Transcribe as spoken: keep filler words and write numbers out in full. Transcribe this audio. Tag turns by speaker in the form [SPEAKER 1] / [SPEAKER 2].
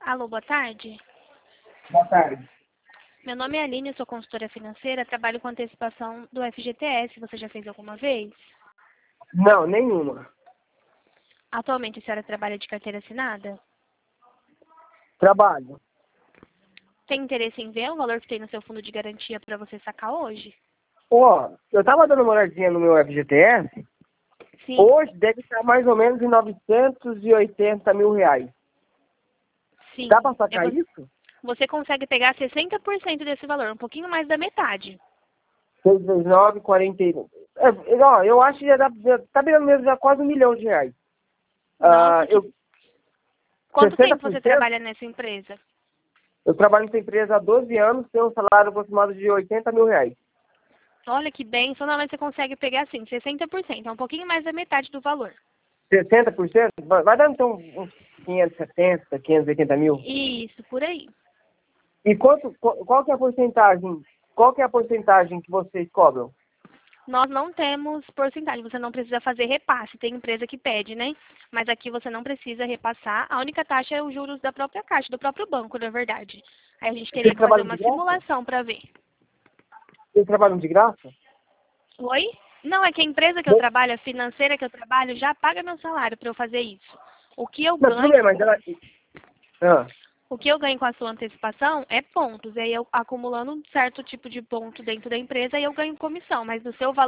[SPEAKER 1] Alô, boa tarde.
[SPEAKER 2] Boa tarde.
[SPEAKER 1] Meu nome é Aline, eu sou consultora financeira, trabalho com antecipação do F G T S. Você já fez alguma vez?
[SPEAKER 2] Não, nenhuma.
[SPEAKER 1] Atualmente a senhora trabalha de carteira assinada?
[SPEAKER 2] Trabalho.
[SPEAKER 1] Tem interesse em ver o valor que tem no seu fundo de garantia para você sacar hoje?
[SPEAKER 2] Ó, eu tava dando uma olhadinha no meu F G T S.
[SPEAKER 1] Sim.
[SPEAKER 2] Hoje deve estar mais ou menos em novecentos e oitenta mil reais.
[SPEAKER 1] Sim.
[SPEAKER 2] Dá pra sacar
[SPEAKER 1] É,
[SPEAKER 2] isso?
[SPEAKER 1] você consegue pegar sessenta por cento desse valor, um pouquinho mais da metade.
[SPEAKER 2] seis vezes nove, quarenta e um. É, ó, eu acho que já, dá, já tá virando mesmo já quase um milhão de reais.
[SPEAKER 1] Nossa,
[SPEAKER 2] Ah,
[SPEAKER 1] que...
[SPEAKER 2] eu,
[SPEAKER 1] Quanto tempo você
[SPEAKER 2] sessenta por cento,
[SPEAKER 1] trabalha nessa empresa?
[SPEAKER 2] eu trabalho nessa empresa há doze anos, tenho um salário aproximado de oitenta mil reais.
[SPEAKER 1] Olha que bem, só normalmente você consegue pegar assim, sessenta por cento, é um pouquinho mais da metade do valor.
[SPEAKER 2] sessenta por cento? Vai, vai dar então uns quinhentos e setenta, quinhentos e oitenta mil.
[SPEAKER 1] Isso, por aí.
[SPEAKER 2] E quanto, qual, qual que é a porcentagem? Qual que é a porcentagem que vocês cobram?
[SPEAKER 1] Nós não temos porcentagem, você não precisa fazer repasse. Tem empresa que pede, né? Mas aqui você não precisa repassar. A única taxa é os juros da própria caixa, do próprio banco, na verdade. Aí a gente teria
[SPEAKER 2] Vocês
[SPEAKER 1] que fazer
[SPEAKER 2] trabalham de
[SPEAKER 1] uma
[SPEAKER 2] graça?
[SPEAKER 1] simulação para ver.
[SPEAKER 2] Vocês trabalham de graça?
[SPEAKER 1] Oi? Não, é que a empresa que eu
[SPEAKER 2] Não,
[SPEAKER 1] trabalho, a financeira que eu trabalho, já paga meu salário para eu fazer isso. O que eu
[SPEAKER 2] não, tudo bem,
[SPEAKER 1] ganho,
[SPEAKER 2] mas ela... Ah,
[SPEAKER 1] o que eu ganho com a sua antecipação é pontos. E aí eu acumulando um certo tipo de ponto dentro da empresa, aí eu ganho comissão. Mas do seu valor